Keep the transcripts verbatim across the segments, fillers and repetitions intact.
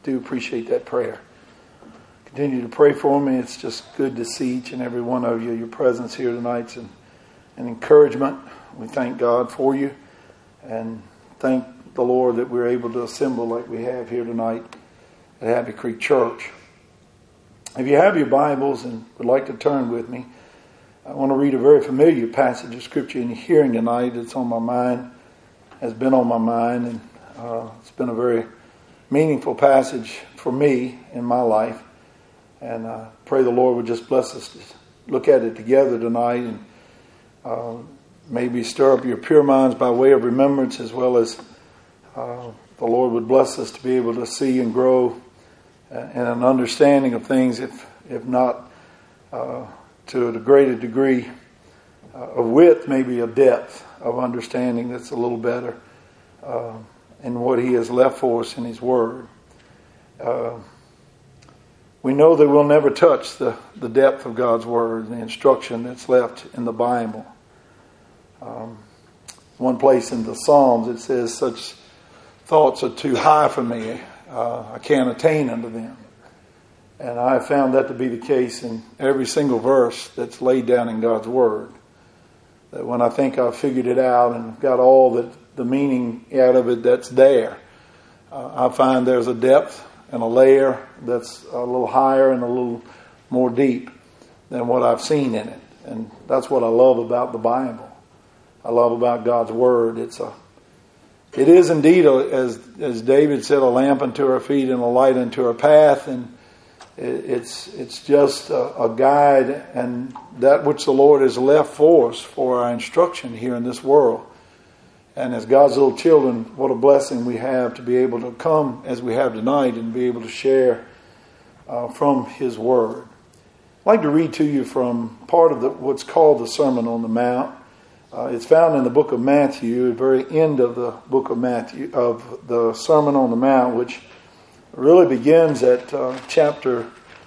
do appreciate that prayer. Continue to pray for me. It's just good to see each and every one of you. Your presence here tonight's an, an encouragement. We thank God for you and thank the Lord that we're able to assemble like we have here tonight at Happy Creek Church. If you have your Bibles and would like to turn with me, I want to read a very familiar passage of Scripture in hearing tonight. It's on my mind, has been on my mind, and uh, it's been a very meaningful passage for me in my life. And I uh, pray the Lord would just bless us to look at it together tonight and uh, maybe stir up your pure minds by way of remembrance, as well as uh, the Lord would bless us to be able to see and grow in an understanding of things, if if not uh, to a greater degree uh, of width, maybe a depth of understanding that's a little better uh, in what He has left for us in His Word. Uh, We know that we'll never touch the, the depth of God's Word and the instruction that's left in the Bible. Um, one place in the Psalms it says, such thoughts are too high for me. Uh, I can't attain unto them. And I have found that to be the case in every single verse that's laid down in God's Word. That when I think I've figured it out and got all the, the meaning out of it that's there, uh, I find there's a depth and a layer that's a little higher and a little more deep than what I've seen in it. And that's what I love about the Bible. I love about God's Word. It's a, it is indeed, a, as as David said, a lamp unto our feet and a light unto our path. And it, it's it's just a, a guide and that which the Lord has left for us for our instruction here in this world. And as God's little children, what a blessing we have to be able to come as we have tonight and be able to share uh, from His Word. I'd like to read to you from part of the, what's called the Sermon on the Mount. Uh, it's found in the book of Matthew, the very end of the book of Matthew, of the Sermon on the Mount, which really begins at uh, chapter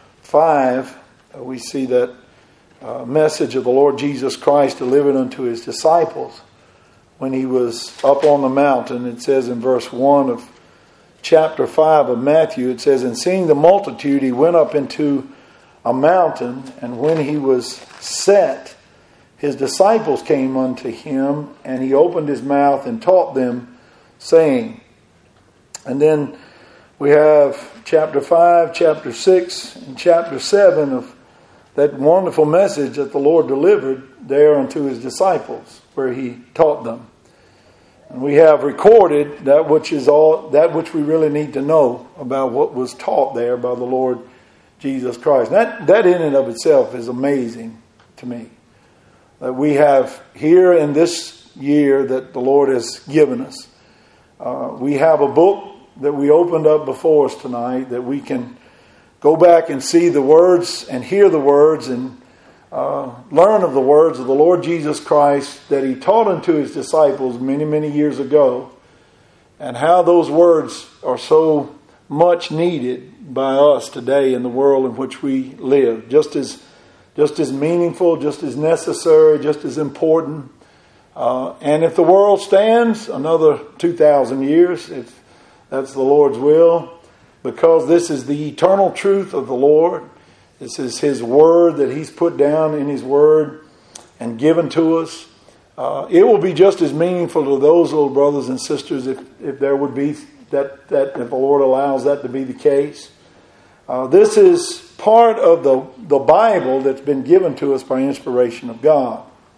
five. Uh, we see that uh, message of the Lord Jesus Christ delivered unto His disciples when He was up on the mountain. It says in verse one of chapter five of Matthew, it says, and seeing the multitude, He went up into a mountain, and when He was set, His disciples came unto Him, and He opened His mouth and taught them, saying. And then we have chapter five, chapter six, and chapter seven of that wonderful message that the Lord delivered there unto His disciples, where He taught them. And we have recorded that which is all that which we really need to know about what was taught there by the Lord Jesus Christ. That that in and of itself is amazing to me. That we have here in this year that the Lord has given us. Uh, we have a book that we opened up before us tonight that we can go back and see the words and hear the words and Uh, learn of the words of the Lord Jesus Christ that He taught unto His disciples many, many years ago, and how those words are so much needed by us today in the world in which we live. Just as, just as meaningful, just as necessary, just as important. Uh, and if the world stands another two thousand years, if that's the Lord's will, because this is the eternal truth of the Lord. This is His Word that He's put down in His Word and given to us. Uh, it will be just as meaningful to those little brothers and sisters if, if there would be that, that, if the Lord allows that to be the case. Uh, this is part of the, the Bible that's been given to us by inspiration of God.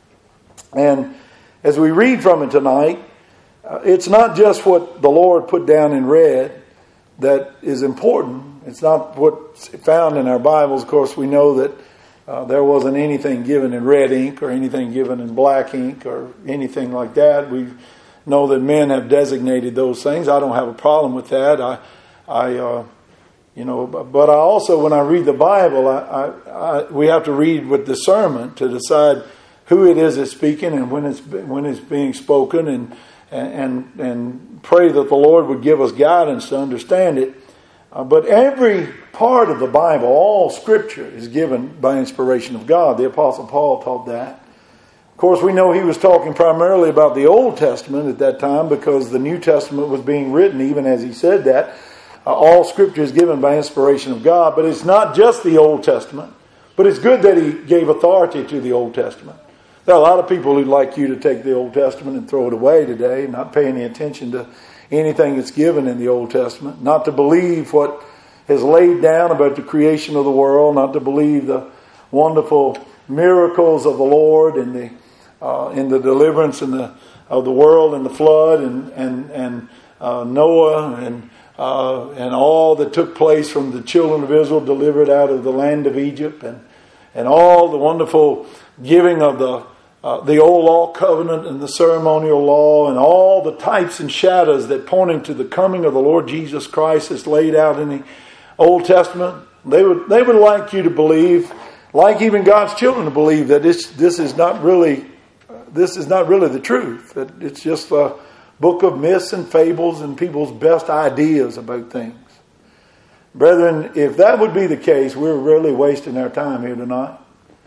And as we read from it tonight, uh, it's not just what the Lord put down in red that is important. It's not what's found in our Bibles. Of course, we know that uh, there wasn't anything given in red ink or anything given in black ink or anything like that. We know that men have designated those things. I don't have a problem with that. I, I, uh, you know, but I also, when I read the Bible, I, I, I, we have to read with discernment to decide who it is that's speaking and when it's when it's being spoken, and and and pray that the Lord would give us guidance to understand it. Uh, but every part of the Bible, all Scripture, is given by inspiration of God. The Apostle Paul taught that. Of course, we know he was talking primarily about the Old Testament at that time because the New Testament was being written even as he said that. uh, all Scripture is given by inspiration of God. But it's not just the Old Testament. But it's good that He gave authority to the Old Testament. There are a lot of people who'd like you to take the Old Testament and throw it away today, not pay any attention to anything that's given in the Old Testament, not to believe what is laid down about the creation of the world, not to believe the wonderful miracles of the Lord and the uh, in the deliverance in the of the world and the flood and and and uh, Noah and uh, and all that took place from the children of Israel delivered out of the land of Egypt and and all the wonderful giving of the Uh, the old law covenant and the ceremonial law and all the types and shadows that pointing to the coming of the Lord Jesus Christ is laid out in the Old Testament. They would they would like you to believe, like even God's children to believe, that this this is not really this is not really the truth. That it's just a book of myths and fables and people's best ideas about things. Brethren, if that would be the case, we're really wasting our time here tonight.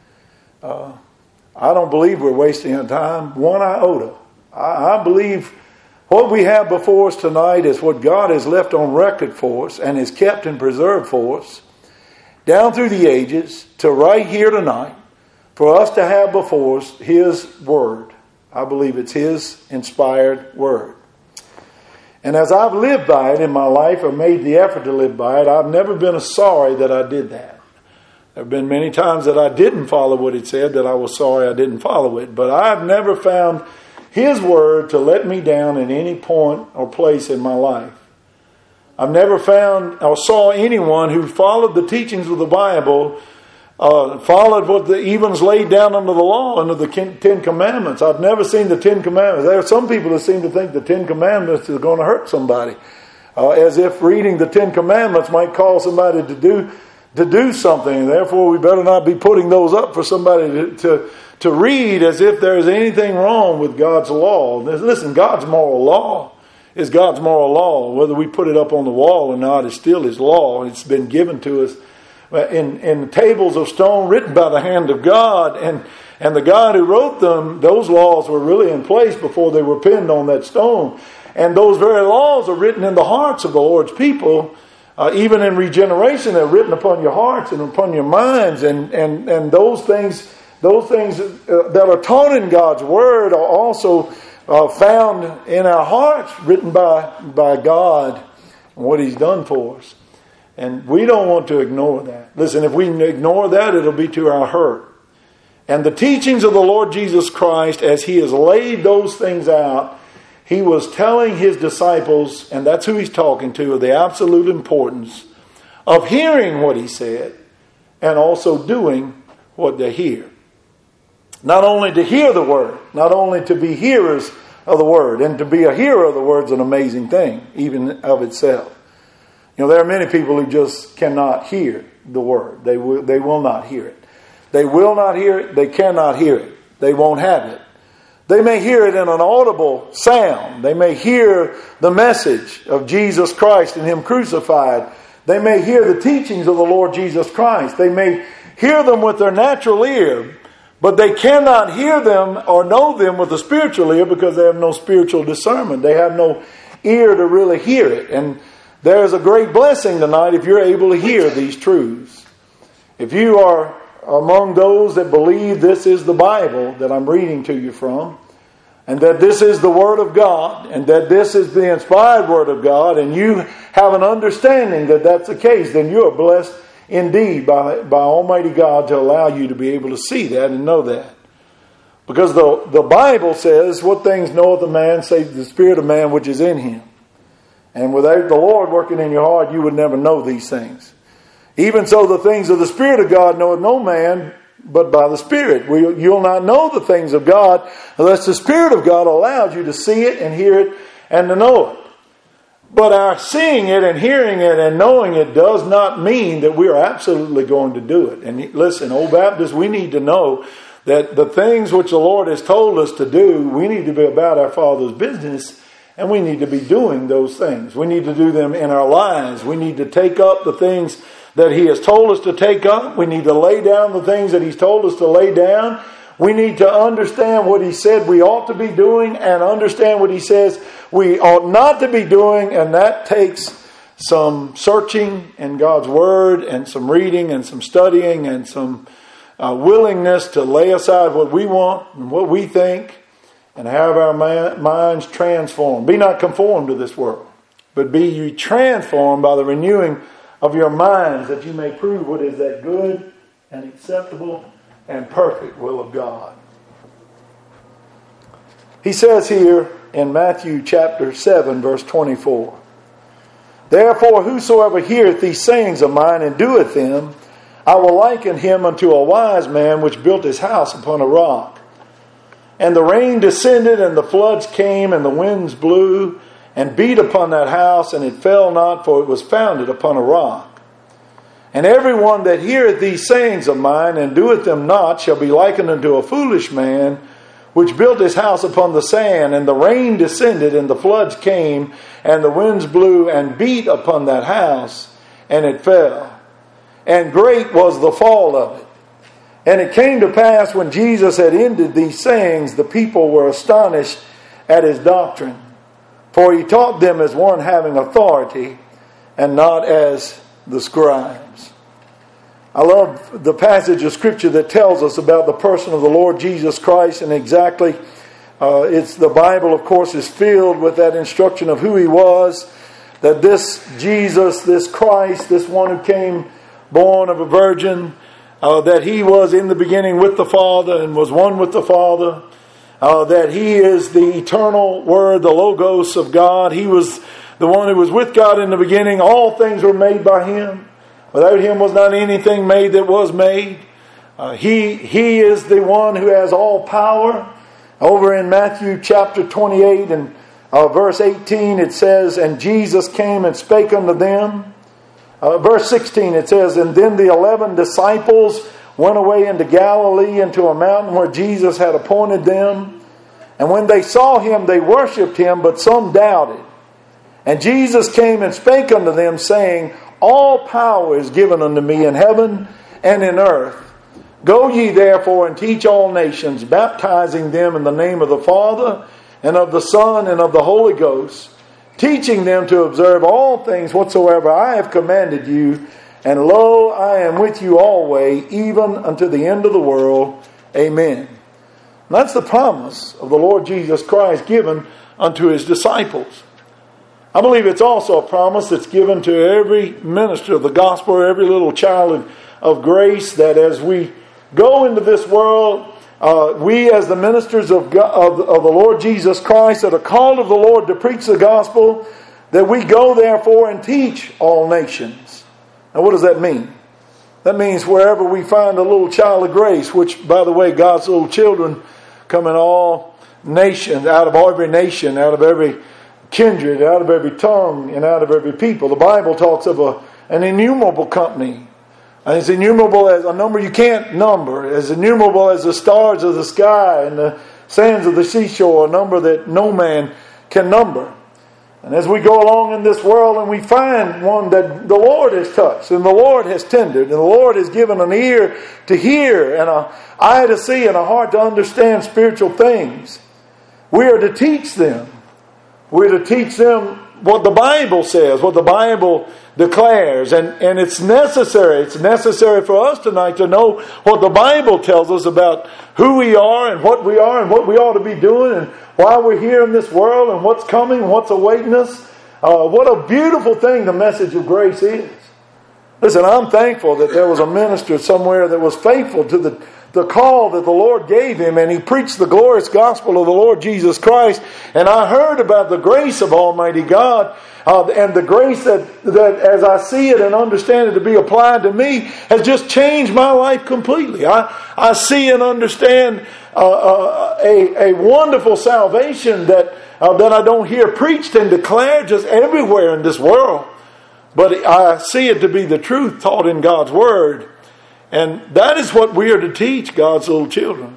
Uh, I don't believe we're wasting our time one iota. I, I believe what we have before us tonight is what God has left on record for us and has kept and preserved for us down through the ages to right here tonight for us to have before us His Word. I believe it's His inspired Word. And as I've lived by it in my life, or made the effort to live by it, I've never been sorry that I did that. There have been many times that I didn't follow what it said, that I was sorry I didn't follow it. But I've never found His Word to let me down at any point or place in my life. I've never found or saw anyone who followed the teachings of the Bible, uh, followed what the evens laid down under the law, under the Ten Commandments. I've never seen the Ten Commandments. There are some people that seem to think the Ten Commandments is going to hurt somebody. Uh, as if reading the Ten Commandments might cause somebody to do to do something. Therefore, we better not be putting those up for somebody to, to, to read as if there's anything wrong with God's law. Listen, God's moral law is God's moral law. Whether we put it up on the wall or not is still His law. It's been given to us in, in tables of stone written by the hand of God. And, and the God who wrote them, those laws were really in place before they were penned on that stone. And those very laws are written in the hearts of the Lord's people. Uh, even in regeneration, they're written upon your hearts and upon your minds, and and and those things, those things uh, that are taught in God's Word are also uh, found in our hearts, written by by God and what He's done for us. And we don't want to ignore that. Listen, if we ignore that, it'll be to our hurt. And the teachings of the Lord Jesus Christ, as He has laid those things out, He was telling His disciples, and that's who He's talking to, of the absolute importance of hearing what He said and also doing what they hear. Not only to hear the Word, not only to be hearers of the Word, and to be a hearer of the Word is an amazing thing, even of itself. You know, there are many people who just cannot hear the Word. They will, they will not hear it. They will not hear it. They cannot hear it. They won't have it. They may hear it in an audible sound. They may hear the message of Jesus Christ and Him crucified. They may hear the teachings of the Lord Jesus Christ. They may hear them with their natural ear, but they cannot hear them or know them with a spiritual ear because they have no spiritual discernment. They have no ear to really hear it. And there is a great blessing tonight if you're able to hear these truths. If you are among those that believe this is the Bible that I'm reading to you from, and that this is the Word of God, and that this is the inspired Word of God, and you have an understanding that that's the case, then you are blessed indeed by, by Almighty God to allow you to be able to see that and know that. Because the, the Bible says, what things knoweth a man save the Spirit of man which is in him. And without the Lord working in your heart, you would never know these things. Even so, the things of the Spirit of God knoweth no man but by the Spirit. You'll not know the things of God unless the Spirit of God allows you to see it and hear it and to know it. But our seeing it and hearing it and knowing it does not mean that we are absolutely going to do it. And listen, Old Baptists, we need to know that the things which the Lord has told us to do, we need to be about our Father's business, and we need to be doing those things. We need to do them in our lives. We need to take up the things that He has told us to take up. We need to lay down the things that He's told us to lay down. We need to understand what He said we ought to be doing and understand what He says we ought not to be doing. And that takes some searching in God's Word and some reading and some studying and some uh, willingness to lay aside what we want and what we think and have our ma- minds transformed. Be not conformed to this world, but be ye transformed by the renewing of your minds, that you may prove what is that good and acceptable and perfect will of God. He says here in Matthew chapter seven, verse twenty-four, therefore whosoever heareth these sayings of mine and doeth them, I will liken him unto a wise man which built his house upon a rock. And the rain descended, and the floods came, and the winds blew, and beat upon that house, and it fell not, for it was founded upon a rock. And every one that heareth these sayings of mine, and doeth them not, shall be likened unto a foolish man, which built his house upon the sand. And the rain descended, and the floods came, and the winds blew, and beat upon that house, and it fell. And great was the fall of it. And it came to pass, when Jesus had ended these sayings, the people were astonished at his doctrine. For he taught them as one having authority, and not as the scribes. I love the passage of Scripture that tells us about the person of the Lord Jesus Christ, and exactly, uh, it's the Bible, of course, is filled with that instruction of who he was, that this Jesus, this Christ, this one who came born of a virgin, uh, that he was in the beginning with the Father and was one with the Father, uh, that he is the eternal Word, the Logos of God. He was the one who was with God in the beginning. All things were made by him. Without him was not anything made that was made. Uh, he, he is the one who has all power. Over in Matthew chapter twenty-eight and uh, verse eighteen it says, and Jesus came and spake unto them. Uh, verse sixteen it says, and then the eleven disciples went away into Galilee, into a mountain where Jesus had appointed them. And when they saw him, they worshipped him, but some doubted. And Jesus came and spake unto them, saying, all power is given unto me in heaven and in earth. Go ye therefore and teach all nations, baptizing them in the name of the Father and of the Son and of the Holy Ghost, teaching them to observe all things whatsoever I have commanded you. And lo, I am with you always, even unto the end of the world. Amen. And that's the promise of the Lord Jesus Christ given unto his disciples. I believe it's also a promise that's given to every minister of the gospel, every little child of, of grace, that as we go into this world, uh, we as the ministers of, God, of, of the Lord Jesus Christ that are called of the Lord to preach the gospel, that we go therefore and teach all nations. Now what does that mean? That means wherever we find a little child of grace, which by the way, God's little children come in all nations, out of every nation, out of every kindred, out of every tongue, and out of every people. The Bible talks of a, an innumerable company. And it's innumerable as a number you can't number, as innumerable as the stars of the sky and the sands of the seashore, a number that no man can number. And as we go along in this world and we find one that the Lord has touched and the Lord has tended and the Lord has given an ear to hear and an eye to see and a heart to understand spiritual things, we are to teach them. We're to teach them what the Bible says, what the Bible declares. And, and it's necessary. It's necessary for us tonight to know what the Bible tells us about who we are and what we are and what we ought to be doing and why we're here in this world and what's coming and what's awaiting us. Uh, what a beautiful thing the message of grace is. Listen, I'm thankful that there was a minister somewhere that was faithful to the the call that the Lord gave him, and he preached the glorious gospel of the Lord Jesus Christ. And I heard about the grace of Almighty God, uh, and the grace that, that as I see it and understand it to be applied to me, has just changed my life completely. I, I see and understand uh, uh, a, a wonderful salvation that, uh, that I don't hear preached and declared just everywhere in this world. But I see it to be the truth taught in God's Word. And that is what we are to teach God's little children.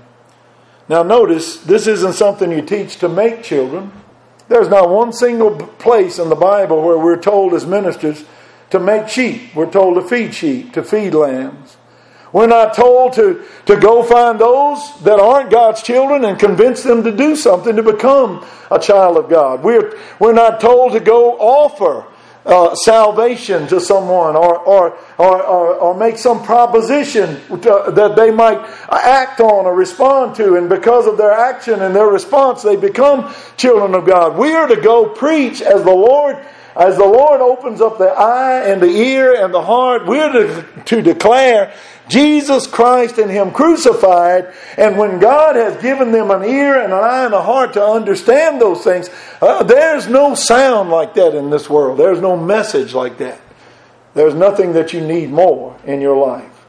Now notice, this isn't something you teach to make children. There's not one single place in the Bible where we're told as ministers to make sheep. We're told to feed sheep, to feed lambs. We're not told to, to go find those that aren't God's children and convince them to do something to become a child of God. We're, we're not told to go offer uh, salvation to someone, or or, or or or make some proposition to, that they might act on or respond to, and because of their action and their response, they become children of God. We are to go preach as the Lord, as the Lord opens up the eye and the ear and the heart. We're to, to declare Jesus Christ and Him crucified. And when God has given them an ear and an eye and a heart to understand those things, uh, there's no sound like that in this world. There's no message like that. There's nothing that you need more in your life.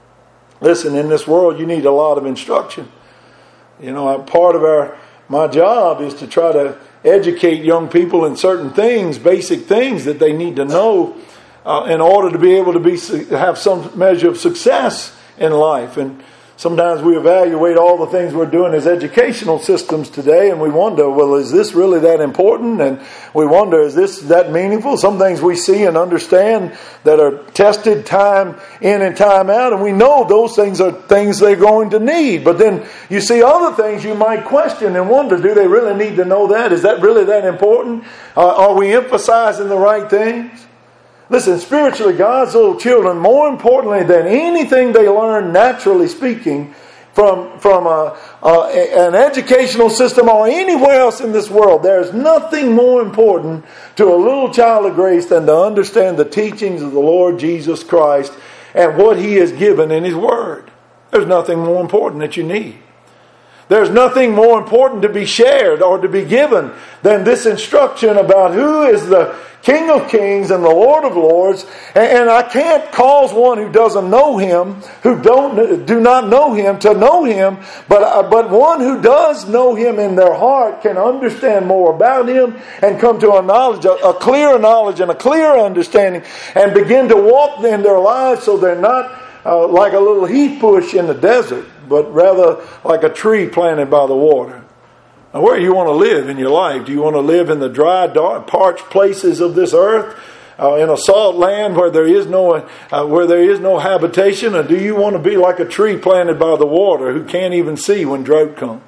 Listen, in this world you need a lot of instruction. You know, part of our my job is to try to educate young people in certain things, basic things that they need to know Uh, in order to be able to be have some measure of success in life. And sometimes we evaluate all the things we're doing as educational systems today, and we wonder, well, is this really that important? And we wonder, is this that meaningful? Some things we see and understand that are tested time in and time out, and we know those things are things they're going to need. But then you see other things you might question and wonder, do they really need to know that? Is that really that important? Uh, are we emphasizing the right things? Listen, spiritually, God's little children, more importantly than anything they learn naturally speaking from, from a, a, an educational system or anywhere else in this world, there's nothing more important to a little child of grace than to understand the teachings of the Lord Jesus Christ and what He has given in His Word. There's nothing more important that you need. There's nothing more important to be shared or to be given than this instruction about who is the King of Kings and the Lord of Lords. And I can't cause one who doesn't know Him, who don't do not know Him, to know Him. But but one who does know Him in their heart can understand more about Him and come to a knowledge, a, a clearer knowledge and a clearer understanding, and begin to walk in their lives so they're not uh, like a little heat bush in the desert, but rather like a tree planted by the water. Now, where do you want to live in your life? Do you want to live in the dry, dark, parched places of this earth, uh, in a salt land where there is no uh, where there is no habitation, or do you want to be like a tree planted by the water who can't even see when drought comes?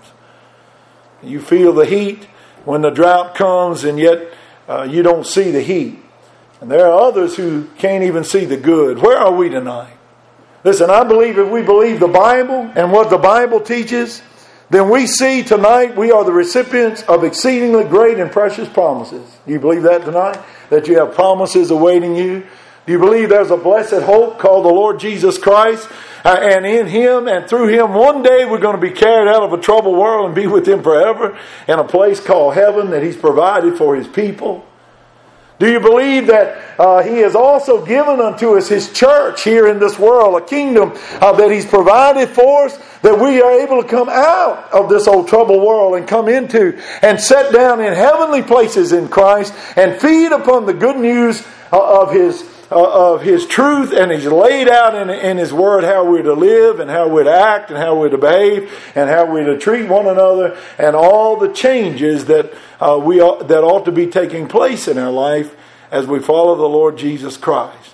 You feel the heat when the drought comes, and yet uh, you don't see the heat. And there are others who can't even see the good. Where are we tonight? Listen, I believe if we believe the Bible and what the Bible teaches, then we see tonight we are the recipients of exceedingly great and precious promises. Do you believe that tonight? That you have promises awaiting you? Do you believe there's a blessed hope called the Lord Jesus Christ? Uh, and in Him and through Him, one day we're going to be carried out of a troubled world and be with Him forever in a place called heaven that He's provided for His people? Do you believe that uh, He has also given unto us His church here in this world, a kingdom uh, that He's provided for us, that we are able to come out of this old troubled world and come into and sit down in heavenly places in Christ and feed upon the good news uh, of His uh, of His truth, and He's laid out in, in His Word how we're to live and how we're to act and how we're to behave and how we're to treat one another, and all the changes that uh, we ought, that ought to be taking place in our life as we follow the Lord Jesus Christ.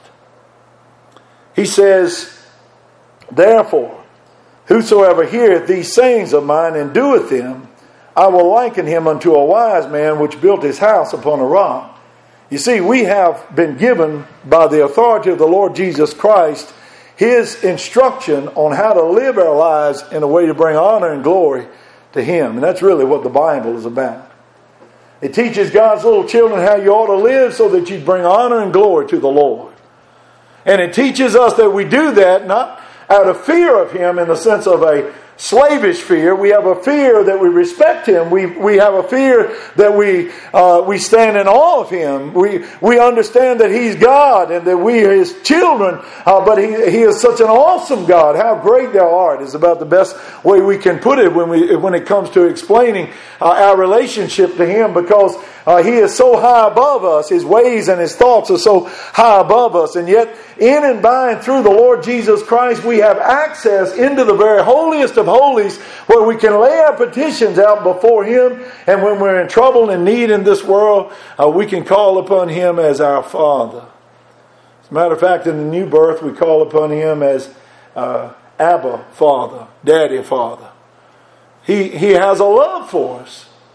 He says, therefore, whosoever heareth these sayings of mine and doeth them, I will liken him unto a wise man which built his house upon a rock. You see, we have been given by the authority of the Lord Jesus Christ His instruction on how to live our lives in a way to bring honor and glory to Him. And that's really what the Bible is about. It teaches God's little children how you ought to live so that you bring honor and glory to the Lord. And it teaches us that we do that not out of fear of Him in the sense of a slavish fear. We have a fear that we respect Him. We we have a fear that we uh, we stand in awe of Him. We we understand that He's God and that we are His children. Uh, but He He is such an awesome God. How great Thou art is about the best way we can put it when we when it comes to explaining uh, our relationship to Him, because uh, He is so high above us. His ways and His thoughts are so high above us, and yet in and by and through the Lord Jesus Christ, we have access into the very holiest of holies, where we can lay our petitions out before Him. And when we're in trouble and need in this world, uh, we can call upon Him as our Father. As a matter of fact, in the new birth, we call upon Him as uh, Abba, Father, Daddy, Father. He, he has a love for us.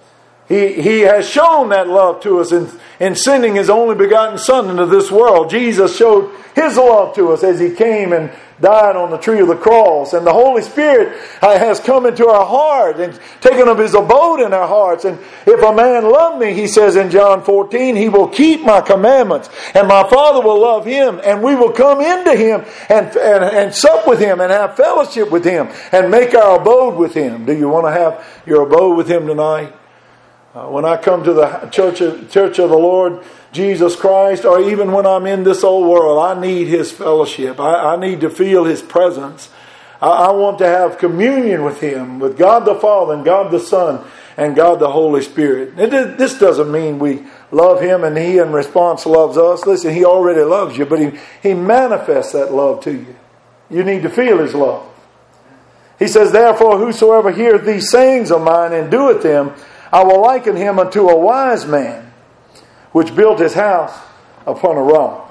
He, he has shown that love to us in, in sending His only begotten Son into this world. Jesus showed His love to us as He came and died on the tree of the cross. And the Holy Spirit has come into our heart and taken up His abode in our hearts. And if a man love me, He says in John fourteen, he will keep my commandments. And my Father will love him. And we will come into him and, and, and sup with him and have fellowship with him and make our abode with him. Do you want to have your abode with him tonight? Uh, when I come to the church of, church of the Lord Jesus Christ, or even when I'm in this old world, I need His fellowship. I, I need to feel His presence. I, I want to have communion with Him, with God the Father and God the Son and God the Holy Spirit. It, this doesn't mean we love Him and He in response loves us. Listen, He already loves you, but He, he manifests that love to you. You need to feel His love. He says, therefore, whosoever heareth these sayings of mine and doeth them, I will liken him unto a wise man, which built his house upon a rock.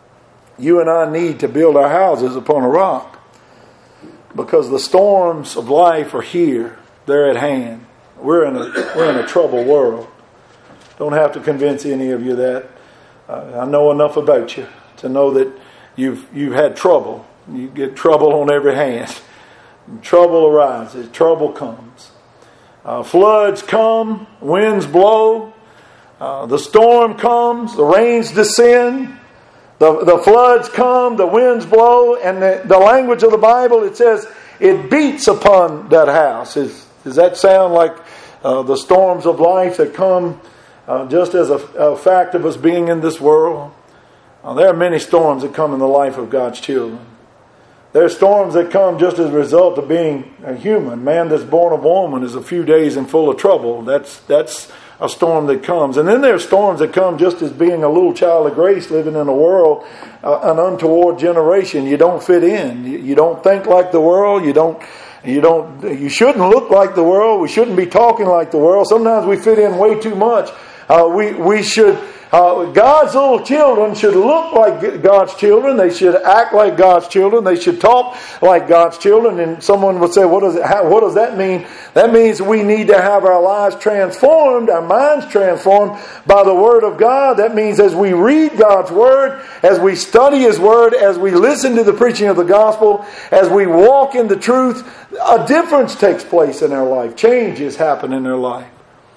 You and I need to build our houses upon a rock, because the storms of life are here. They're at hand. We're in a, we're in a troubled world. Don't have to convince any of you that. Uh, I know enough about you to know that you've, you've had trouble. You get trouble on every hand. Trouble arises. Trouble comes. Uh, floods come, winds blow, uh, the storm comes, the rains descend, the, the floods come, the winds blow, and the, the language of the Bible, it says, it beats upon that house. Is, does that sound like uh, the storms of life that come uh, just as a, a fact of us being in this world? Uh, there are many storms that come in the life of God's children. There are storms that come just as a result of being a human. Man that's born of woman is a few days and full of trouble. That's that's a storm that comes. And then there are storms that come just as being a little child of grace living in a world, uh, an untoward generation. You don't fit in. You, you don't think like the world. You don't. You don't. You shouldn't look like the world. We shouldn't be talking like the world. Sometimes we fit in way too much. Uh, we we should. Uh, God's little children should look like God's children. They should act like God's children. They should talk like God's children. And someone would say, what does it, how, what does that mean? That means we need to have our lives transformed, our minds transformed by the Word of God. That means as we read God's Word, as we study His Word, as we listen to the preaching of the gospel, as we walk in the truth, a difference takes place in our life. Changes happen in our life.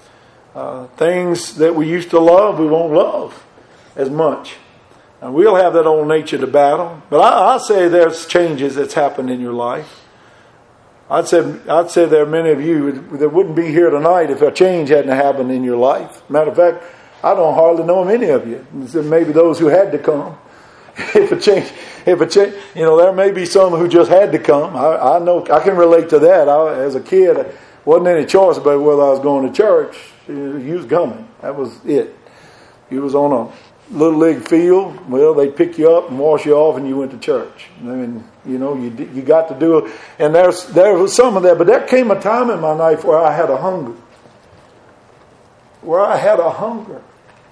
Uh, things that we used to love, we won't love as much. And we'll have that old nature to battle. But I, I say there's changes that's happened in your life. I'd say, I'd say there are many of you that wouldn't be here tonight if a change hadn't happened in your life. Matter of fact, I don't hardly know many of you. Maybe those who had to come. If a change, if a change, you know, there may be some who just had to come. I, I know, I can relate to that. I, as a kid, there wasn't any choice about whether I was going to church. You was coming. That was it. You was on a little league field. Well, they'd pick you up and wash you off, and you went to church. I mean, you know, you you got to do it. And there's there was some of that, but there came a time in my life where I had a hunger, where I had a hunger,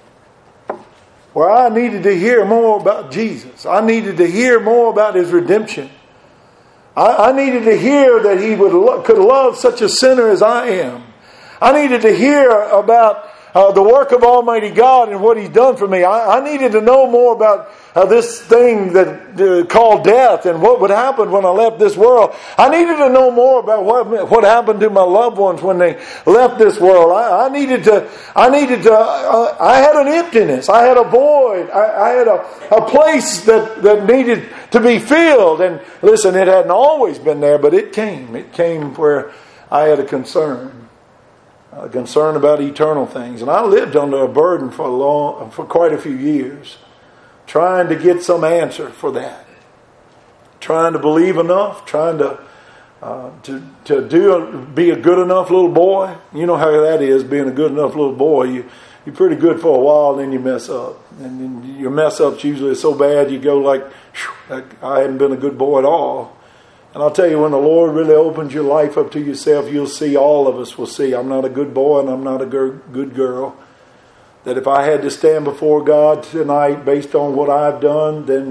where I needed to hear more about Jesus. I needed to hear more about His redemption. I, I needed to hear that He would lo- could love such a sinner as I am. I needed to hear about uh, the work of Almighty God and what He's done for me. I, I needed to know more about uh, this thing that uh, called death and what would happen when I left this world. I needed to know more about what what happened to my loved ones when they left this world. I, I needed to. I needed to. Uh, I had an emptiness. I had a void. I, I had a, a place that that needed to be filled. And listen, it hadn't always been there, but it came. It came where I had a concern. A concern about eternal things. And I lived under a burden for a long, for quite a few years, trying to get some answer for that. Trying to believe enough, trying to uh, to to do a, be a good enough little boy. You know how that is, being a good enough little boy. You you're pretty good for a while, then you mess up, and then your mess ups usually so bad you go like, I haven't been a good boy at all. And I'll tell you, when the Lord really opens your life up to yourself, you'll see, all of us will see, I'm not a good boy and I'm not a good girl. That if I had to stand before God tonight based on what I've done, then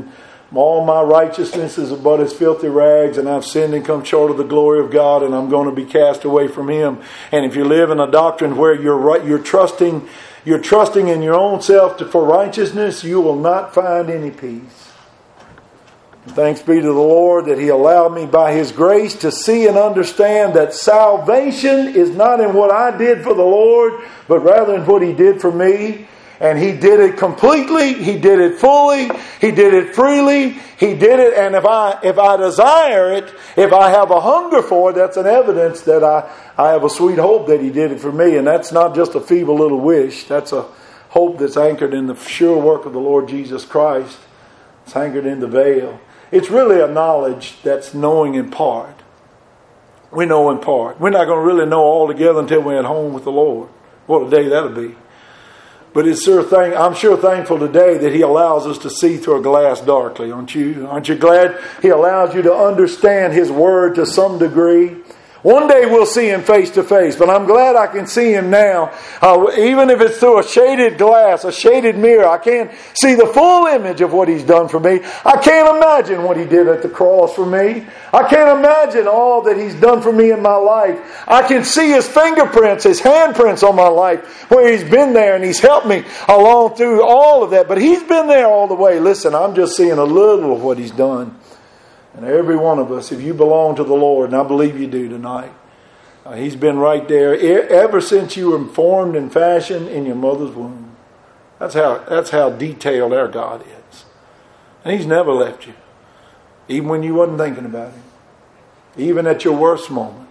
All my righteousness is but as filthy rags, and I've sinned and come short of the glory of God, and I'm going to be cast away from Him. And if you live in a doctrine where you're right, you're trusting, you're trusting in your own self to, for righteousness, you will not find any peace. And thanks be to the Lord that He allowed me by His grace to see and understand that salvation is not in what I did for the Lord, but rather in what He did for me. And He did it completely. He did it fully. He did it freely. He did it. And if I if I desire it, if I have a hunger for it, that's an evidence that I, I have a sweet hope that He did it for me. And that's not just a feeble little wish. That's a hope that's anchored in the sure work of the Lord Jesus Christ. It's anchored in the veil. It's really a knowledge that's knowing in part. We know in part. We're not going to really know all together until we're at home with the Lord. What a day that'll be. But it's sure thing, I'm sure thankful today that He allows us to see through a glass darkly, aren't you? Aren't you glad He allows you to understand His Word to some degree? One day we'll see Him face to face, but I'm glad I can see Him now. Uh, even if it's through a shaded glass, a shaded mirror, I can't see the full image of what He's done for me. I can't imagine what He did at the cross for me. I can't imagine all that He's done for me in my life. I can see His fingerprints, His handprints on my life, where He's been there and He's helped me along through all of that. But He's been there all the way. Listen, I'm just seeing a little of what He's done. And every one of us, if you belong to the Lord, and I believe you do tonight, uh, He's been right there ever since you were formed and fashioned in your mother's womb. That's how, that's how detailed our God is. And He's never left you. Even when you wasn't thinking about Him. Even at your worst moment.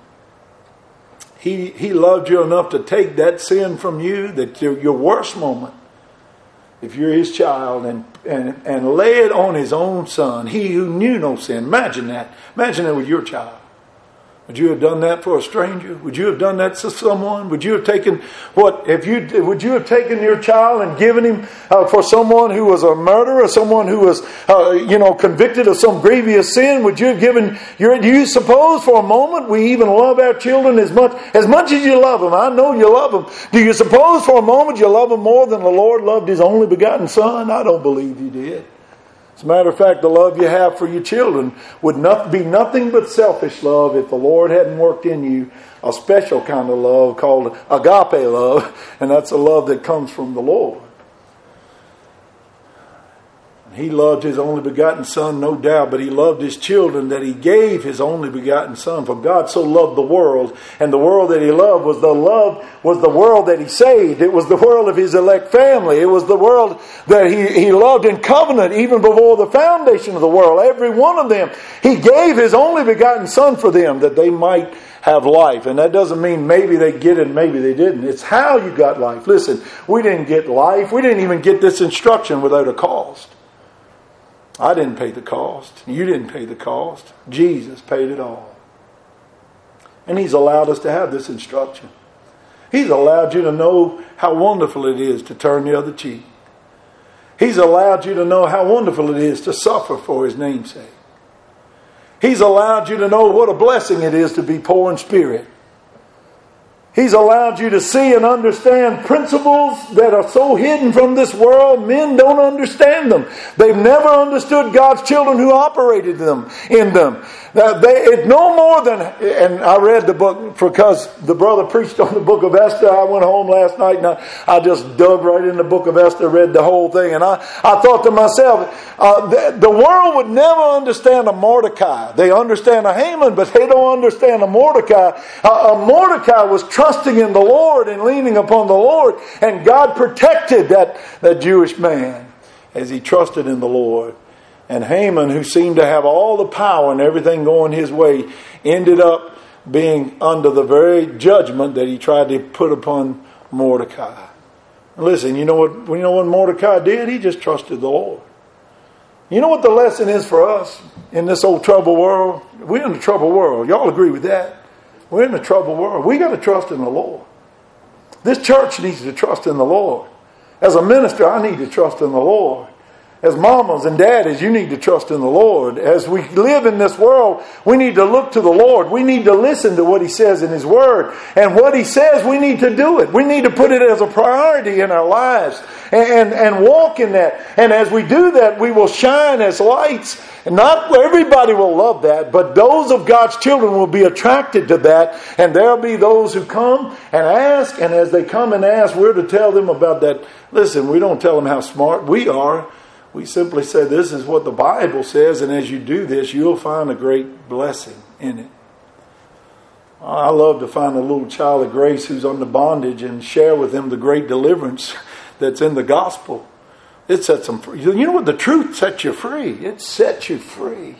He, he loved you enough to take that sin from you, that your, your worst moment, if you're His child, and, and, and lay it on His own Son, He who knew no sin. Imagine that. Imagine that with your child. Would you have done that for a stranger? Would you have done that to someone? Would you have taken what? If you would you have taken your child and given him uh, for someone who was a murderer, someone who was uh, you know convicted of some grievous sin? Would you have given your? Do you suppose for a moment we even love our children as much as much as you love them? I know you love them. Do you suppose for a moment you love them more than the Lord loved His only begotten Son? I don't believe you did. As a matter of fact, the love you have for your children would not be nothing but selfish love if the Lord hadn't worked in you a special kind of love called agape love, and that's a love that comes from the Lord. He loved His only begotten Son, no doubt, but He loved His children that He gave His only begotten Son. For God so loved the world, and the world that He loved was the love was the world that He saved. It was the world of His elect family. It was the world that He, he loved in covenant even before the foundation of the world. Every one of them, He gave His only begotten Son for them that they might have life. And that doesn't mean maybe they get it, maybe they didn't. It's how you got life. Listen, we didn't get life. We didn't even get this instruction without a cost. I didn't pay the cost. You didn't pay the cost. Jesus paid it all. And He's allowed us to have this instruction. He's allowed you to know how wonderful it is to turn the other cheek. He's allowed you to know how wonderful it is to suffer for His name's sake. He's allowed you to know what a blessing it is to be poor in spirit. He's allowed you to see and understand principles that are so hidden from this world, men don't understand them. They've never understood God's children who operated them in them. Now, they, it's no more than, and I read the book because the brother preached on the book of Esther. I went home last night and I, I just dug right in the book of Esther, read the whole thing. And I, I thought to myself, uh, the, the world would never understand a Mordecai. They understand a Haman, but they don't understand a Mordecai. Uh, a Mordecai was trusting in the Lord and leaning upon the Lord. And God protected that, that Jewish man as he trusted in the Lord. And Haman, who seemed to have all the power and everything going his way, ended up being under the very judgment that he tried to put upon Mordecai. And listen, you know what, you know what Mordecai did? He just trusted the Lord. You know what the lesson is for us in this old troubled world? We're in a troubled world. Y'all agree with that? We're in a troubled world. We got to trust in the Lord. This church needs to trust in the Lord. As a minister, I need to trust in the Lord. As mamas and daddies, you need to trust in the Lord. As we live in this world, we need to look to the Lord. We need to listen to what He says in His Word. And what He says, we need to do it. We need to put it as a priority in our lives and, and, and walk in that. And as we do that, we will shine as lights. And not everybody will love that, but those of God's children will be attracted to that. And there will be those who come and ask. And as they come and ask, we're to tell them about that. Listen, we don't tell them how smart we are. We simply say this is what the Bible says, and as you do this, you'll find a great blessing in it. I love to find a little child of grace who's under bondage and share with them the great deliverance that's in the gospel. It sets them free. You know what? The truth sets you free. It sets you free.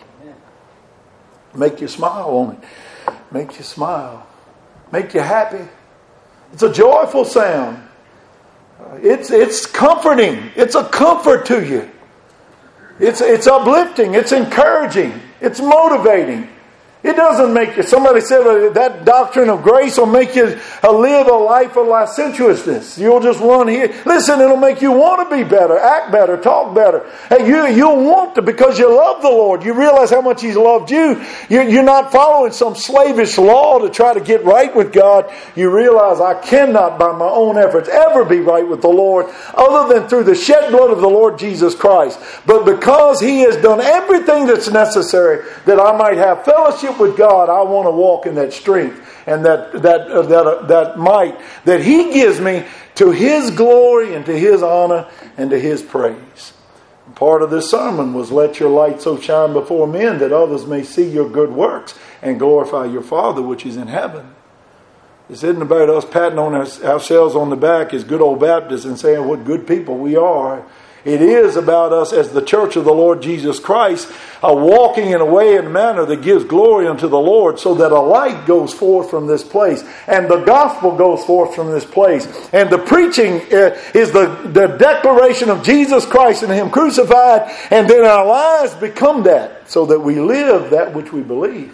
Make you smile on it. Make you smile. Make you happy. It's a joyful sound. It's it's comforting. It's a comfort to you. It's it's uplifting. It's encouraging. It's motivating. It doesn't make you... Somebody said uh, that doctrine of grace will make you uh, live a life of licentiousness. You'll just run here. Listen, it'll make you want to be better, act better, talk better. Hey, you, you'll want to because you love the Lord. You realize how much He's loved you. You're, you're not following some slavish law to try to get right with God. You realize I cannot by my own efforts ever be right with the Lord other than through the shed blood of the Lord Jesus Christ. But because He has done everything that's necessary that I might have fellowship with God, I want to walk in that strength and that that uh, that uh, that might that He gives me to His glory and to His honor and to His praise. And part of this sermon was let your light so shine before men that others may see your good works and glorify your Father which is in heaven. This isn't about us patting on our, ourselves on the back as good old Baptists and saying what good people we are. It is about us as the church of the Lord Jesus Christ, uh, walking in a way and manner that gives glory unto the Lord, so that a light goes forth from this place, and the gospel goes forth from this place, and the preaching uh, is the, the declaration of Jesus Christ and Him crucified, and then our lives become that, so that we live that which we believe.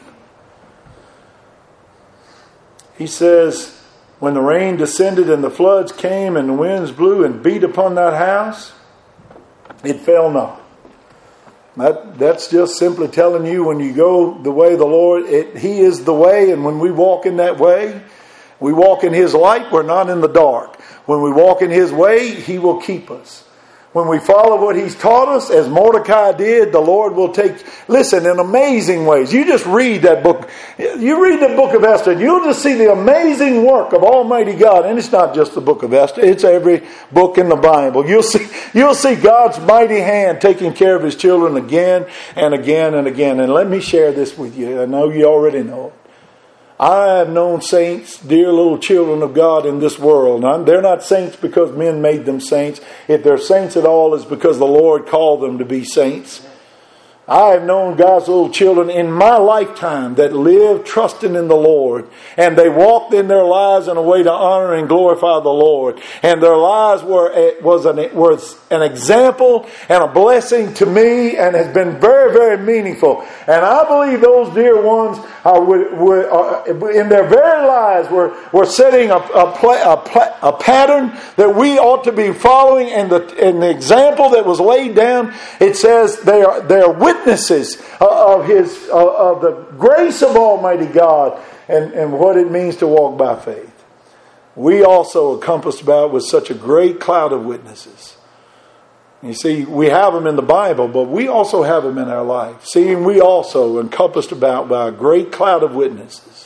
He says, when the rain descended and the floods came and the winds blew and beat upon that house, it fell not. That, that's just simply telling you when you go the way of the Lord, it, He is the way, and when we walk in that way, we walk in His light, we're not in the dark. When we walk in His way, He will keep us. When we follow what He's taught us, as Mordecai did, the Lord will take, listen, in amazing ways. You just read that book. You read the book of Esther, and you'll just see the amazing work of Almighty God. And it's not just the book of Esther. It's every book in the Bible. You'll see, you'll see God's mighty hand taking care of His children again and again and again. And let me share this with you. I know you already know it. I have known saints, dear little children of God in this world. I'm, they're not saints because men made them saints. If they're saints at all, it's because the Lord called them to be saints. I have known God's little children in my lifetime that lived trusting in the Lord. And they walked in their lives in a way to honor and glorify the Lord. And their lives were was an, was an example and a blessing to me and has been very, very meaningful. And I believe those dear ones are, were, were, are, in their very lives were, were setting a, a, play, a, play, a pattern that we ought to be following. And the, and the example that was laid down, it says they are, they are witnesses of His of the grace of Almighty God and, and what it means to walk by faith. We also are compassed about with such a great cloud of witnesses. You see, we have them in the Bible, but we also have them in our life. Seeing we also encompassed about by a great cloud of witnesses.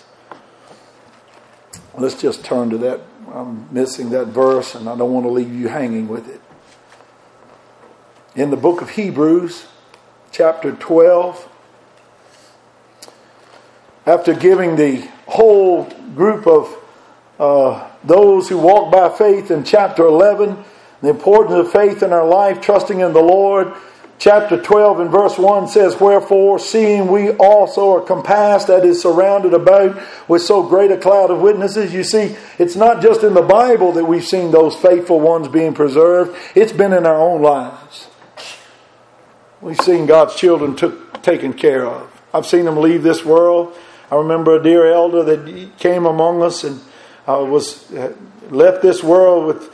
Let's just turn to that. I'm missing that verse, and I don't want to leave you hanging with it. In the book of Hebrews, chapter twelve, after giving the whole group of uh, those who walk by faith in chapter eleven, the importance of faith in our life, trusting in the Lord, chapter twelve and verse one says, wherefore, seeing we also are compassed, that is surrounded about with so great a cloud of witnesses. You see, it's not just in the Bible that we've seen those faithful ones being preserved. It's been in our own lives. We've seen God's children took, taken care of. I've seen them leave this world. I remember a dear elder that came among us and uh, was uh, left this world with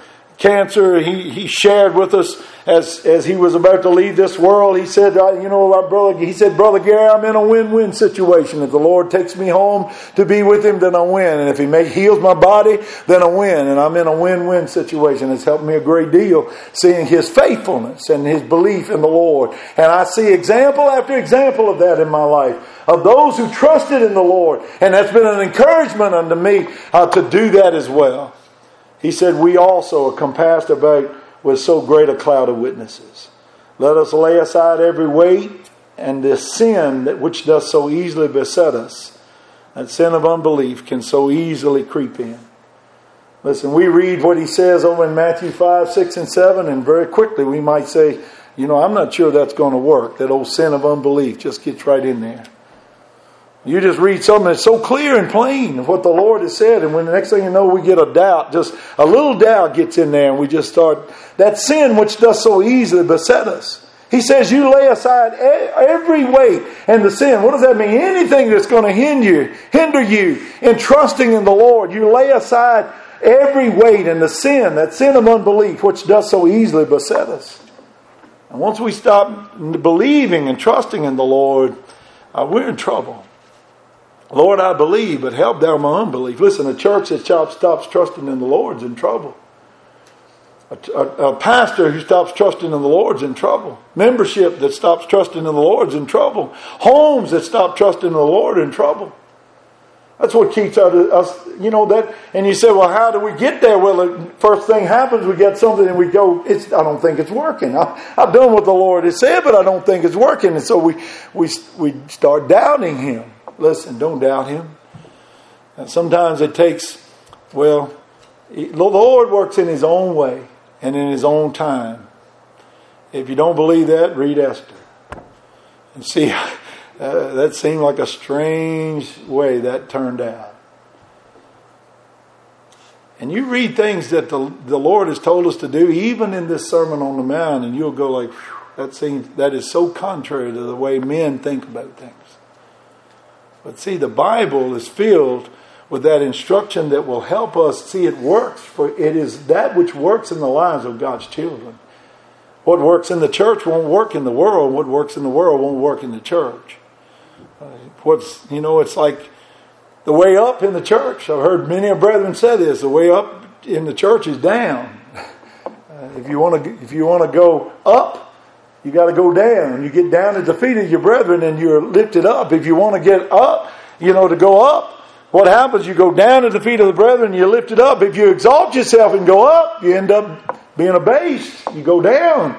cancer. He, he shared with us as, as he was about to leave this world. He said, uh, you know, our brother, he said, Brother Gary, I'm in a win-win situation. If the Lord takes me home to be with him, then I win. And if he make, heals my body, then I win. And I'm in a win-win situation. It's helped me a great deal seeing his faithfulness and his belief in the Lord. And I see example after example of that in my life, of those who trusted in the Lord. And that's been an encouragement unto me uh, to do that as well. He said, we also are compassed about with so great a cloud of witnesses. Let us lay aside every weight and the sin that which does so easily beset us. That sin of unbelief can so easily creep in. Listen, we read what he says over in Matthew five, six, and seven, and very quickly we might say, you know, I'm not sure that's going to work. That old sin of unbelief just gets right in there. You just read something that's so clear and plain of what the Lord has said, and when the next thing you know, we get a doubt, just a little doubt gets in there, and we just start, that sin which does so easily beset us. He says you lay aside every weight and the sin. What does that mean? Anything that's going to hinder you, hinder you in trusting in the Lord. You lay aside every weight and the sin, that sin of unbelief, which does so easily beset us. And once we stop believing and trusting in the Lord, uh, we're in trouble. Lord, I believe, but help thou my unbelief. Listen, a church that stops trusting in the Lord is in trouble. A, a, a pastor who stops trusting in the Lord is in trouble. Membership that stops trusting in the Lord is in trouble. Homes that stop trusting in the Lord are in trouble. That's what keeps us, you know, that. And you say, well, how do we get there? Well, the first thing happens, we get something and we go, it's, I don't think it's working. I, I've done what the Lord has said, but I don't think it's working. And so we, we, we start doubting Him. Listen, don't doubt Him. And sometimes it takes, well, the Lord works in His own way and in His own time. If you don't believe that, read Esther. And see, uh, that seemed like a strange way that turned out. And you read things that the, the Lord has told us to do, even in this Sermon on the Mount, and you'll go like, that seems, that is so contrary to the way men think about things. But see, the Bible is filled with that instruction that will help us see it works. For it is that which works in the lives of God's children. What works in the church won't work in the world. What works in the world won't work in the church. Uh, what's, you know, it's like the way up in the church. I've heard many of brethren say this. The way up in the church is down. Uh, if you want to, if you want to go up, you got to go down. You get down at the feet of your brethren and you're lifted up. If you want to get up, you know, to go up, what happens? You go down at the feet of the brethren and you're lifted up. If you exalt yourself and go up, you end up being abased. You go down.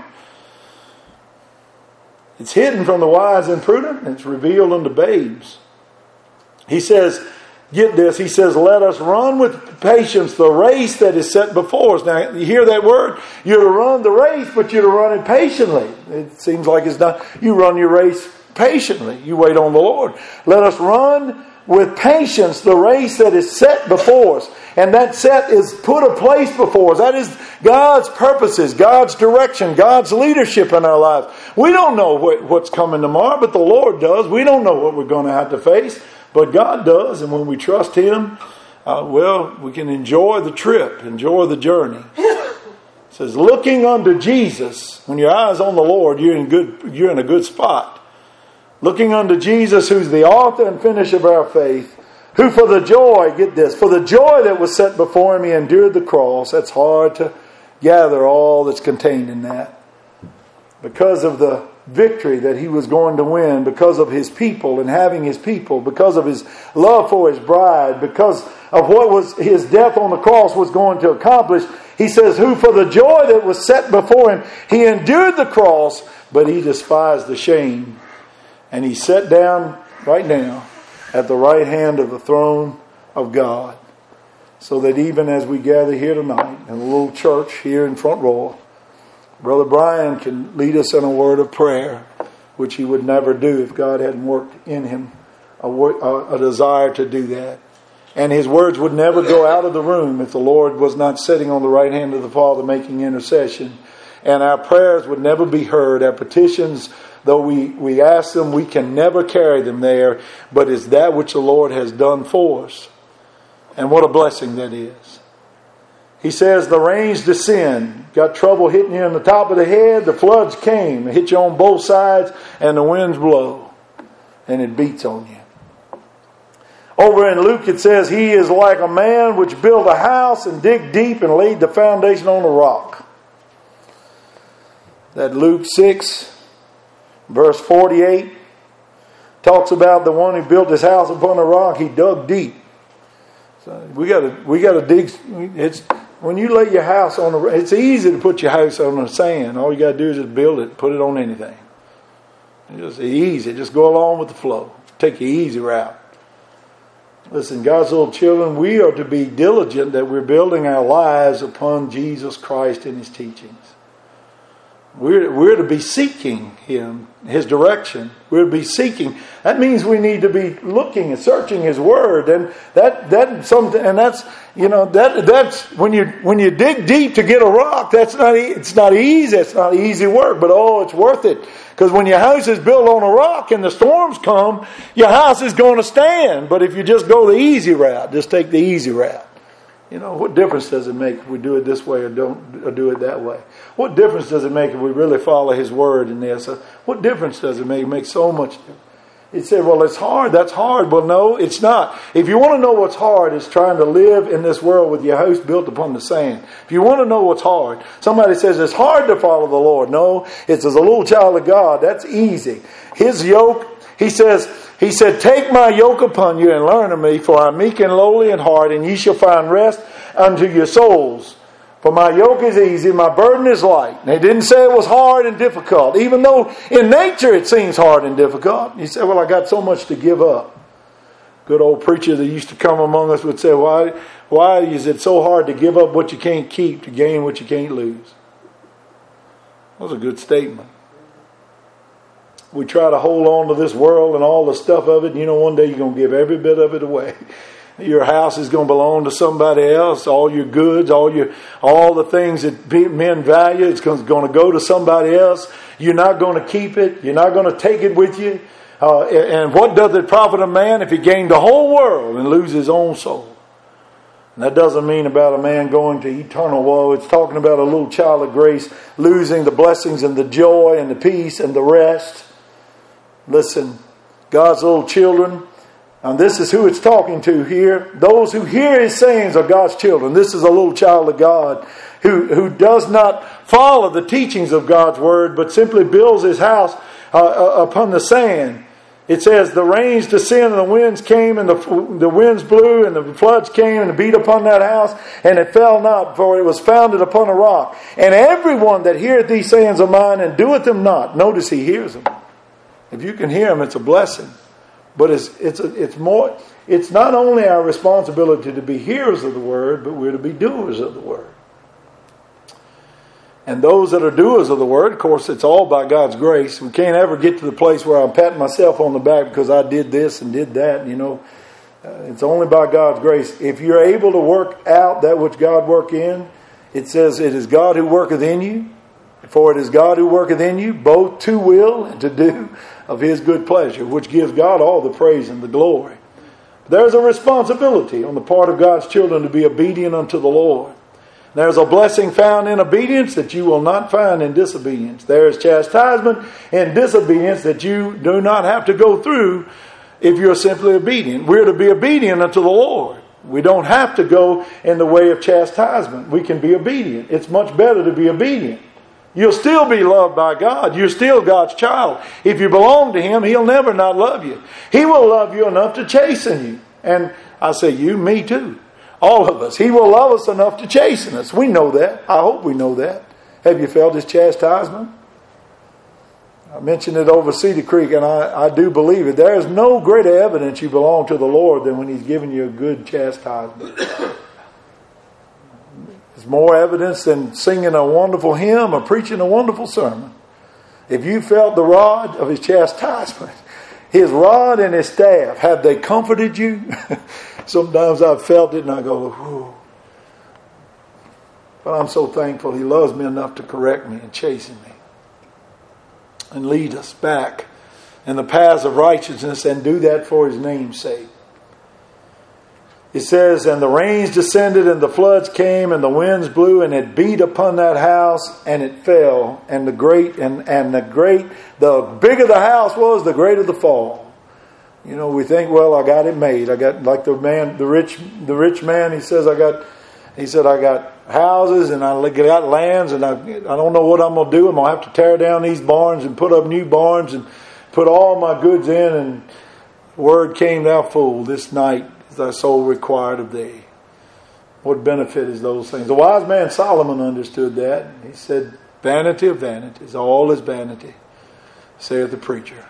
It's hidden from the wise and prudent. It's revealed unto babes. He says, get this, he says, let us run with patience the race that is set before us. Now, you hear that word? You're to run the race, but you're to run it patiently. It seems like it's not. You run your race patiently. You wait on the Lord. Let us run with patience the race that is set before us. And that set is put a place before us. That is God's purposes, God's direction, God's leadership in our lives. We don't know what, what's coming tomorrow, but the Lord does. We don't know what we're going to have to face. But God does, and when we trust Him, uh, well, we can enjoy the trip, enjoy the journey. It says, looking unto Jesus, when your eyes on the Lord, you're in good, you're in a good spot. Looking unto Jesus, who's the author and finisher of our faith, who for the joy, get this, for the joy that was set before Him, He endured the cross. That's hard to gather all that's contained in that. Because of the victory that He was going to win, because of His people and having His people, because of His love for His bride, because of what was His death on the cross was going to accomplish. He says, who for the joy that was set before Him, He endured the cross, but He despised the shame. And He sat down right now at the right hand of the throne of God. So that even as we gather here tonight in a little church here in Front Royal, Brother Brian can lead us in a word of prayer, which he would never do if God hadn't worked in him a, a, a desire to do that. And his words would never go out of the room if the Lord was not sitting on the right hand of the Father making intercession. And our prayers would never be heard. Our petitions, though we, we ask them, we can never carry them there. But it's that which the Lord has done for us. And what a blessing that is. He says the rains descend. Got trouble hitting you on the top of the head. The floods came. They hit you on both sides and the winds blow. And it beats on you. Over in Luke it says, he is like a man which built a house and dig deep and laid the foundation on a rock. That Luke six, verse forty-eight, talks about the one who built his house upon a rock. He dug deep. So we got to we got to dig. It's when you lay your house on the. It's easy to put your house on the sand. All you got to do is just build it, put it on anything. It's just easy. Just go along with the flow. Take the easy route. Listen, God's little children, we are to be diligent that we're building our lives upon Jesus Christ and His teachings. We're, we're to be seeking Him, His direction. We're to be seeking. That means we need to be looking and searching His Word, and that that something. And that's you know that that's when you when you dig deep to get a rock. That's not it's not easy. It's not easy work, but oh, it's worth it. Because when your house is built on a rock and the storms come, your house is going to stand. But if you just go the easy route, just take the easy route. You know, what difference does it make if we do it this way or don't or do it that way? What difference does it make if we really follow His Word in this? What difference does it make? It makes so much difference. You say, well, it's hard. That's hard. Well, no, it's not. If you want to know what's hard, it's trying to live in this world with your house built upon the sand. If you want to know what's hard, somebody says it's hard to follow the Lord. No, it's as a little child of God. That's easy. His yoke, He says, He said, take my yoke upon you and learn of me, for I am meek and lowly in heart, and ye shall find rest unto your souls. For my yoke is easy, my burden is light. And He didn't say it was hard and difficult, even though in nature it seems hard and difficult. He said, well, I got so much to give up. Good old preacher that used to come among us would say, why, why is it so hard to give up what you can't keep to gain what you can't lose? That was a good statement. We try to hold on to this world and all the stuff of it. And you know, one day you're going to give every bit of it away. Your house is going to belong to somebody else. All your goods, all your, all the things that men value, it's going to go to somebody else. You're not going to keep it. You're not going to take it with you. Uh, and what does it profit a man if he gain the whole world and lose his own soul? And that doesn't mean about a man going to eternal woe. It's talking about a little child of grace losing the blessings and the joy and the peace and the rest. Listen, God's little children, and this is who it's talking to here. Those who hear His sayings are God's children. This is a little child of God who, who does not follow the teachings of God's Word, but simply builds his house uh, upon the sand. It says, the rains descended, and the winds came, and the, the winds blew, and the floods came and beat upon that house, and it fell not, for it was founded upon a rock. And everyone that heareth these sayings of mine and doeth them not, notice he hears them. If you can hear them, it's a blessing. But it's it's a, it's more. It's not only our responsibility to be hearers of the Word, but we're to be doers of the Word. And those that are doers of the Word, of course, it's all by God's grace. We can't ever get to the place where I'm patting myself on the back because I did this and did that. You know, uh, it's only by God's grace. If you're able to work out that which God work in, it says it is God who worketh in you. For it is God who worketh in you, both to will and to do of His good pleasure, which gives God all the praise and the glory. There's a responsibility on the part of God's children to be obedient unto the Lord. There's a blessing found in obedience that you will not find in disobedience. There is chastisement in disobedience that you do not have to go through if you're simply obedient. We're to be obedient unto the Lord. We don't have to go in the way of chastisement. We can be obedient. It's much better to be obedient. You'll still be loved by God. You're still God's child. If you belong to Him, He'll never not love you. He will love you enough to chasten you. And I say you, me too. All of us. He will love us enough to chasten us. We know that. I hope we know that. Have you felt His chastisement? I mentioned it over Cedar Creek, and I, I do believe it. There is no greater evidence you belong to the Lord than when He's giving you a good chastisement. There's more evidence than singing a wonderful hymn or preaching a wonderful sermon. If you felt the rod of His chastisement, His rod and His staff, have they comforted you? Sometimes I've felt it and I go, whew. But I'm so thankful He loves me enough to correct me and chasten me and lead us back in the paths of righteousness, and do that for His name's sake. It says, and the rains descended, and the floods came, and the winds blew, and it beat upon that house, and it fell. And the great, and, and the great, the bigger the house was, the greater the fall. You know, we think, well, I got it made. I got, like the man, the rich, the rich man, he says, I got, he said, I got houses, and I got lands, and I, I don't know what I'm going to do. I'm going to have to tear down these barns and put up new barns and put all my goods in. And word came, thou fool, this night thy soul required of thee. What benefit is those things? The wise man Solomon understood that. He said, vanity of vanities, all is vanity, saith the preacher.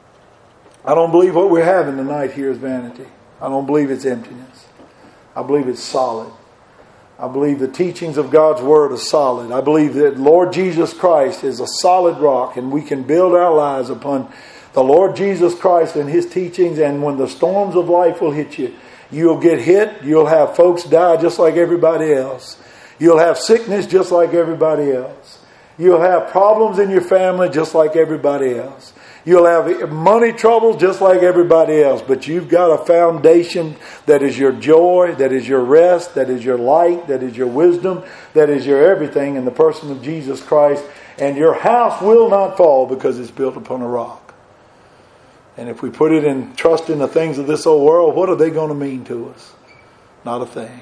I don't believe what we're having tonight here is vanity. I don't believe it's emptiness. I believe it's solid. I believe the teachings of God's Word are solid. I believe that Lord Jesus Christ is a solid rock, and we can build our lives upon the Lord Jesus Christ and His teachings. And when the storms of life will hit you, you'll get hit. You'll have folks die just like everybody else. You'll have sickness just like everybody else. You'll have problems in your family just like everybody else. You'll have money troubles just like everybody else. But you've got a foundation that is your joy, that is your rest, that is your light, that is your wisdom, that is your everything in the person of Jesus Christ. And your house will not fall because it's built upon a rock. And if we put it in trust in the things of this old world, what are they going to mean to us? Not a thing.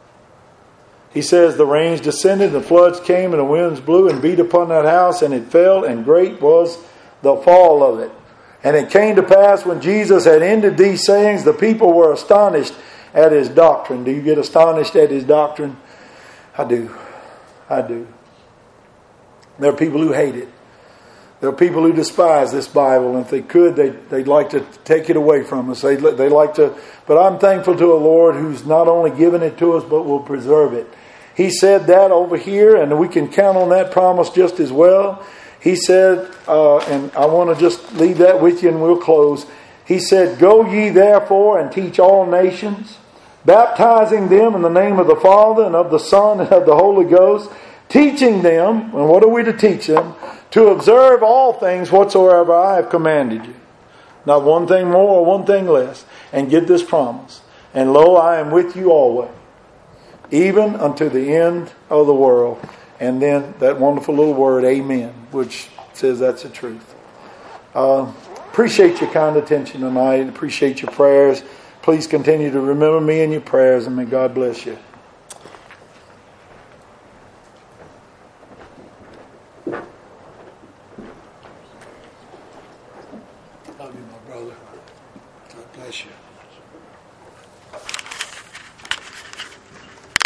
He says, the rains descended, the floods came, and the winds blew and beat upon that house, and it fell, and great was the fall of it. And it came to pass when Jesus had ended these sayings, the people were astonished at His doctrine. Do you get astonished at His doctrine? I do. I do. There are people who hate it. There are people who despise this Bible, and if they could, they, they'd like to take it away from us. They they like to, but I'm thankful to a Lord who's not only given it to us, but will preserve it. He said that over here, and we can count on that promise just as well. He said, uh, and I want to just leave that with you, and we'll close. He said, go ye therefore and teach all nations, baptizing them in the name of the Father and of the Son and of the Holy Ghost, teaching them, and what are we to teach them? To observe all things whatsoever I have commanded you. Not one thing more or one thing less. And get this promise. And lo, I am with you always, even unto the end of the world. And then that wonderful little word, amen, which says that's the truth. Uh, appreciate your kind attention tonight. Appreciate your prayers. Please continue to remember me in your prayers, and may God bless you. Love you, my brother. God bless you.